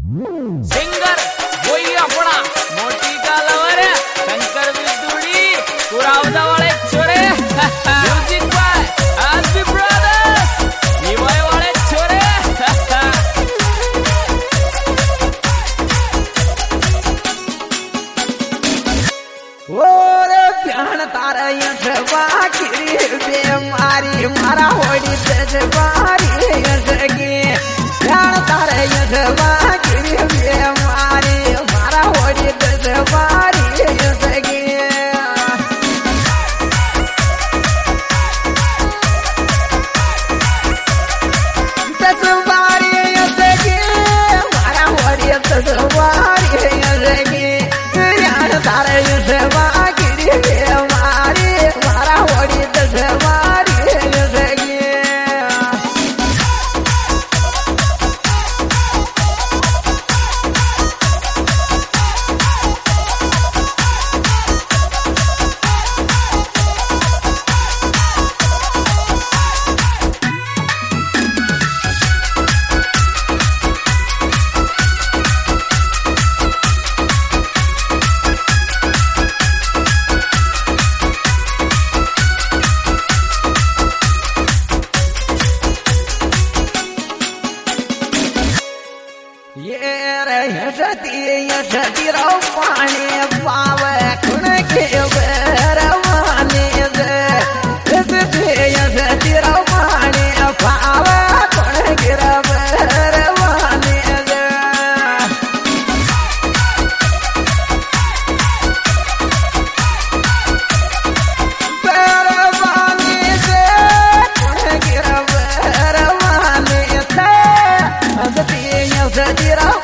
singer वही अपना मोटी का लवर शंकर विदुड़ी कुरावदा वाले छोरे म्यूजिक बाय आसबी ब्रदर्स निवाय वाले छोरे ओरे प्यान तारा यशवा किरी बेमारी मारा होड़ी तजवारी यशगी प्यान तारा यशवा किरी बेमारी मारा होड़ी तजवारी यशगी तजवारी यशगी मारा होड़ी तजवारी यशगी प्यान तारा यशवा किरी बेमारी मारा होड़ी तजवारी यशगी यशती राव पाणी पाव खुण के रवाने यशती राव पाणी पाव खुण के रवाने यशती राव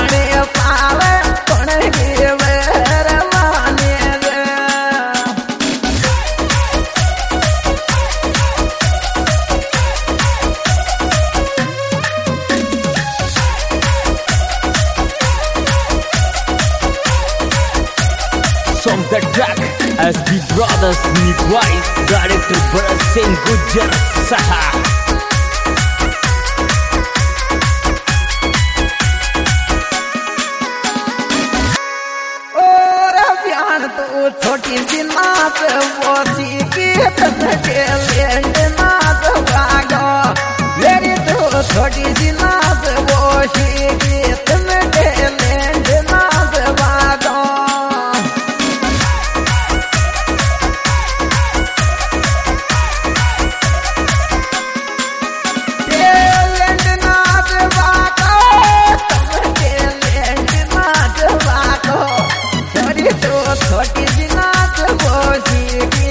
From the track SB Brothers Nikwai Director Bharat Singh Gujjar Saha तो छोटी सी नाच वो सीखी के लैंड नाच भागो मेरी तो छोटी सी नाच वो सीखी के लैंड नाच भागो लैंड नाच भागो लैंड नाच भागो तो छोटी सी नाच वो सीखी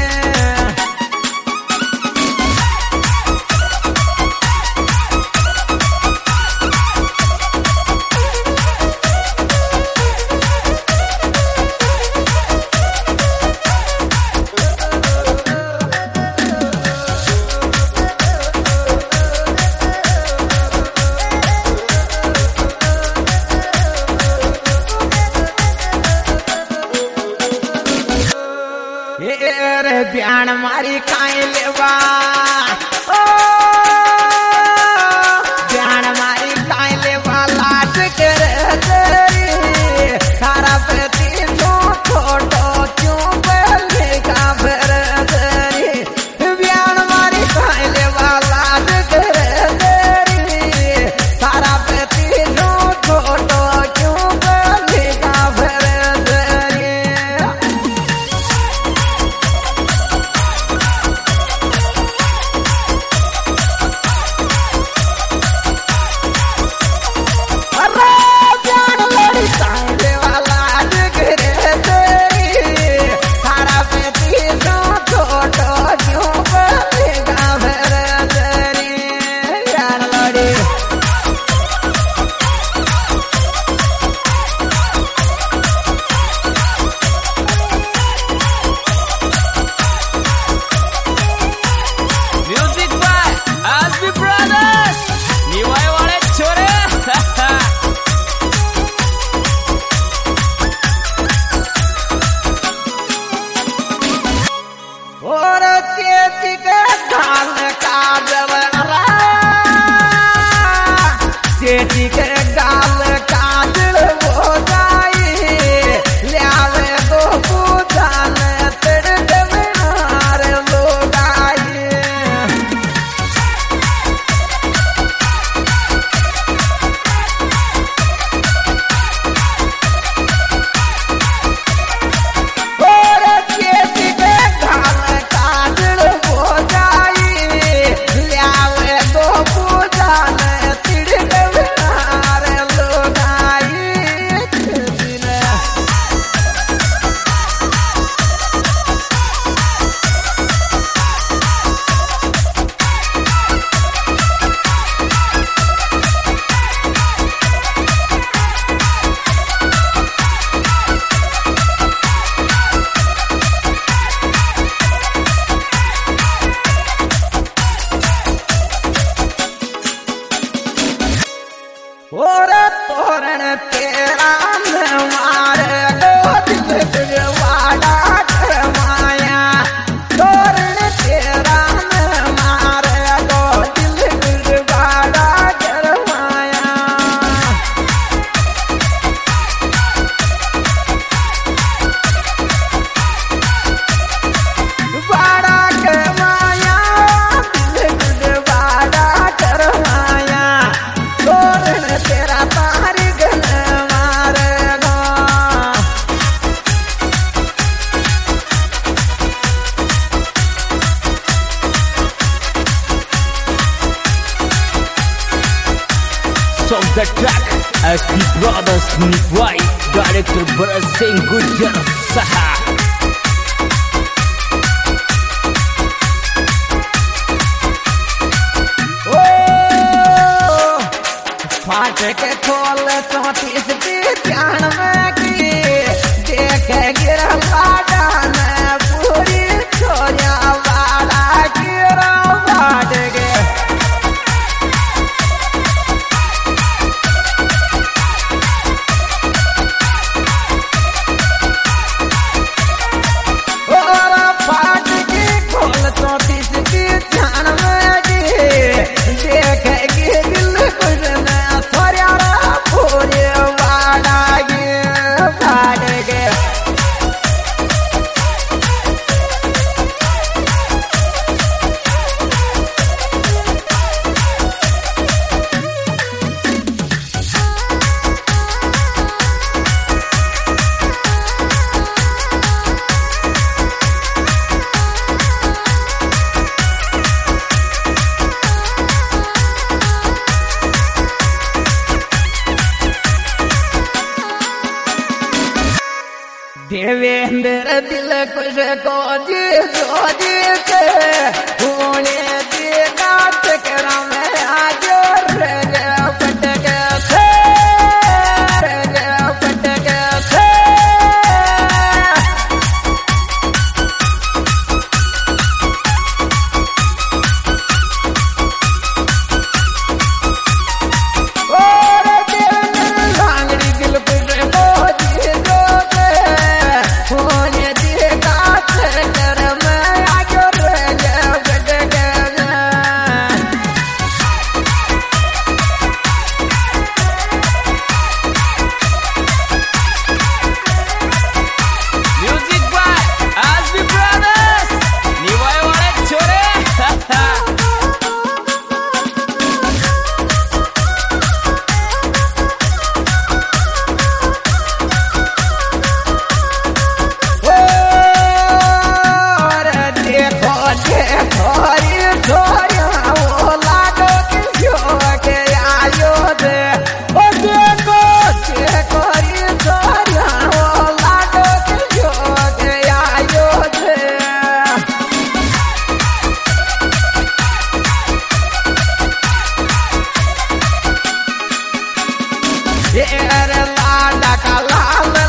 ब्यान मारी काई लेवा ओ ब्यान मारी काई लेवा लाट कर तेरी सारा प्रति छोटो क्यों पहले का फिर तेरी ब्यान मारी काई लेवा लाट कर तेरी सारा प्रति छोटो क्यों पहले का फिर तेरी तोरण तेरा मारे दिल वाड़ा माया तोरण तेरा मारे दिल वाड़ा माया वाड़ा माया दिल वाड़ा माया तोरण तेरा तार गल मारेगा So the track SP Brothers Nivai Director Bharat Singh Gujjar Saha फाट के खोल 34 की ध्यान में की देख गिरला डान पूरी छोरिया वाला गिरा फाट गे और फाट की खोल 34 की ध्यान में की देख गिरल कुछ पूरे वाड़ा गे फाड़ गे देवेंद्र दिल कुछ को जी के होने देगा चक्रा में आज रे पटक से पटक से और देवेंद्र लांगड़ी दिल कुछ को जी होने देगा चक्कर में आज पटक Music by SP Brothers Nivai wale chore देखो देखो रे छोरिया वो लाडो कियो के आयो दे ओ देखो देखो रे छोरिया वो लाडो कियो के आयो दे ये रे लाडा का लाल